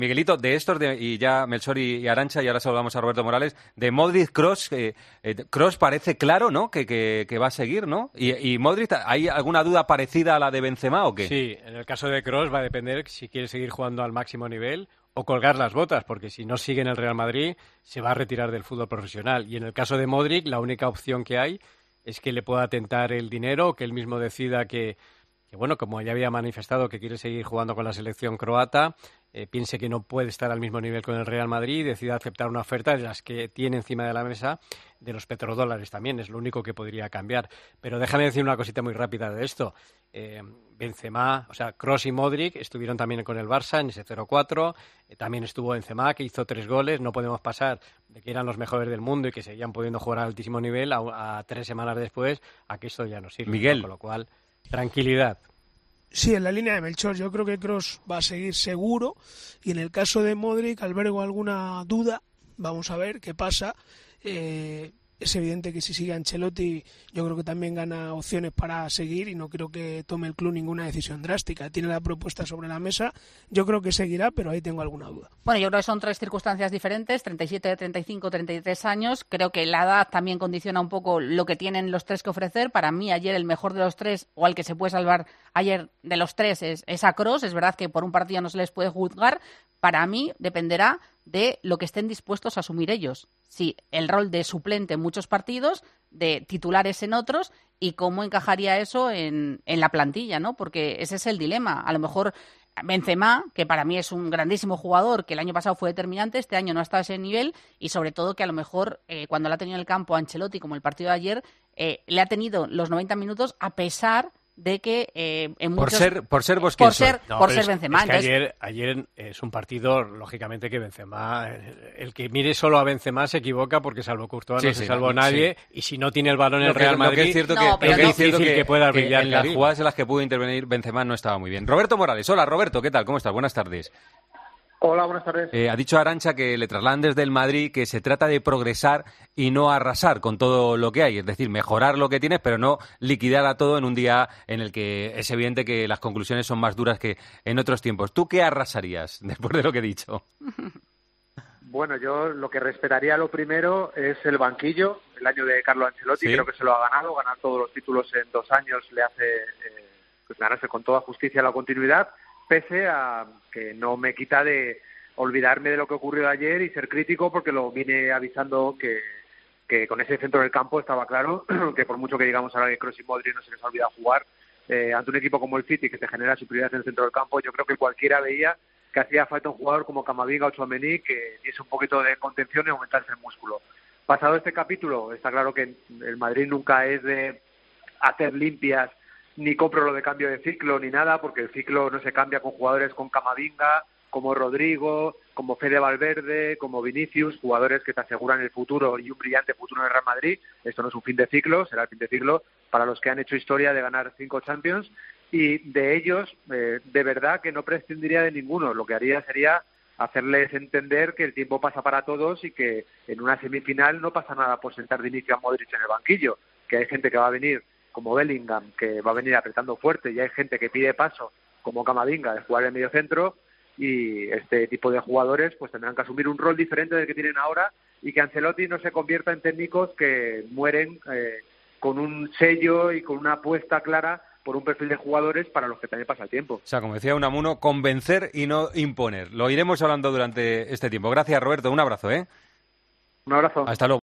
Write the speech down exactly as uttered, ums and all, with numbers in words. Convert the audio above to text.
Miguelito, de estos, de, y ya Melchor y, y Arantxa, y ahora saludamos a Roberto Morales, de Modric, Kroos, eh, eh, Kroos parece claro, ¿no?, que, que, que va a seguir, ¿no? Y, y Modric, ¿hay alguna duda parecida a la de Benzema o qué? Sí, en el caso de Kroos va a depender si quiere seguir jugando al máximo nivel o colgar las botas, porque si no sigue en el Real Madrid se va a retirar del fútbol profesional. Y en el caso de Modric, la única opción que hay es que le pueda tentar el dinero, que él mismo decida que, que bueno, como ya había manifestado que quiere seguir jugando con la selección croata, eh, piense que no puede estar al mismo nivel con el Real Madrid y decida aceptar una oferta de las que tiene encima de la mesa, de los petrodólares también, es lo único que podría cambiar. Pero déjame decir una cosita muy rápida de esto. Eh, Benzema, o sea, Kroos y Modric estuvieron también con el Barça en ese cero cuatro, eh, también estuvo Benzema, que hizo tres goles. No podemos pasar de que eran los mejores del mundo y que seguían pudiendo jugar a altísimo nivel a, a tres semanas después a que esto ya no sirve. Miguel. ¿No? Con lo cual, tranquilidad. Sí, en la línea de Melchor, yo creo que Kroos va a seguir seguro, y en el caso de Modric albergo alguna duda. Vamos a ver qué pasa. Eh, es evidente que si sigue Ancelotti, yo creo que también gana opciones para seguir, y no creo que tome el club ninguna decisión drástica. Tiene la propuesta sobre la mesa, yo creo que seguirá, pero ahí tengo alguna duda. Bueno, yo creo que son tres circunstancias diferentes, treinta y siete, treinta y cinco, treinta y tres años. Creo que la edad también condiciona un poco lo que tienen los tres que ofrecer. Para mí, ayer el mejor de los tres, o al que se puede salvar ayer de los tres, es, es a Kroos. Es verdad que por un partido no se les puede juzgar. Para mí dependerá de lo que estén dispuestos a asumir ellos. Sí, el rol de suplente en muchos partidos, de titulares en otros, y cómo encajaría eso en, en la plantilla, ¿no? Porque ese es el dilema. A lo mejor Benzema, que para mí es un grandísimo jugador, que el año pasado fue determinante, este año no ha estado a ese nivel, y sobre todo que a lo mejor eh, cuando le ha tenido en el campo a Ancelotti, como el partido de ayer, eh, le ha tenido los noventa minutos a pesar de que eh, en por muchos... ser por ser vos por quién ser, No, por pero ser es, Benzema. es que Entonces, ayer, ayer es un partido, lógicamente, que Benzema, el que mire solo a Benzema se equivoca, porque salvo Courtois Sí, no sí, se salvó sí. nadie, y si no tiene el balón en el Lo que- Real lo Madrid, que es cierto No, que, pero lo que no- es cierto difícil que, que pueda que brillar en las Karim. jugadas en las que pudo intervenir Benzema no estaba muy bien. Roberto Morales, hola Roberto, ¿qué tal? ¿Cómo estás? Buenas tardes. Hola, buenas tardes. Eh, ha dicho Arantxa que le trasladan desde el Madrid que se trata de progresar y no arrasar con todo lo que hay, es decir, mejorar lo que tienes, pero no liquidar a todo en un día en el que es evidente que las conclusiones son más duras que en otros tiempos. ¿Tú qué arrasarías después de lo que he dicho? Bueno, yo lo que respetaría lo primero es el banquillo, el año de Carlo Ancelotti, Sí. creo que se lo ha ganado, ganar todos los títulos en dos años le hace eh, pues ganarse con toda justicia la continuidad, pese a que no me quita de olvidarme de lo que ocurrió ayer y ser crítico, porque lo vine avisando que, que con ese centro del campo estaba claro que por mucho que digamos ahora que Kroos y Modric no se les ha olvidado jugar, eh, ante un equipo como el City que te genera superioridad en el centro del campo, yo creo que cualquiera veía que hacía falta un jugador como Camavinga o Tchouaméni que diese un poquito de contención y aumentarse el músculo. Pasado este capítulo, está claro que el Madrid nunca es de hacer limpias ni compro lo de cambio de ciclo ni nada, porque el ciclo no se cambia con jugadores con Camavinga, como Rodrigo, como Fede Valverde, como Vinicius, jugadores que te aseguran el futuro y un brillante futuro en el Real Madrid. Esto no es un fin de ciclo, será el fin de ciclo para los que han hecho historia de ganar cinco Champions, y de ellos, eh, de verdad que no prescindiría de ninguno. Lo que haría sería hacerles entender que el tiempo pasa para todos y que en una semifinal no pasa nada por sentar de inicio a Modric en el banquillo, que hay gente que va a venir como Bellingham, que va a venir apretando fuerte, y hay gente que pide paso, como Camavinga, de jugar en medio centro, y este tipo de jugadores pues tendrán que asumir un rol diferente del que tienen ahora, y que Ancelotti no se convierta en técnicos que mueren eh, con un sello y con una apuesta clara por un perfil de jugadores para los que también pasa el tiempo. O sea, como decía Unamuno, convencer y no imponer. Lo iremos hablando durante este tiempo. Gracias, Roberto. Un abrazo, ¿eh? Un abrazo. Hasta luego.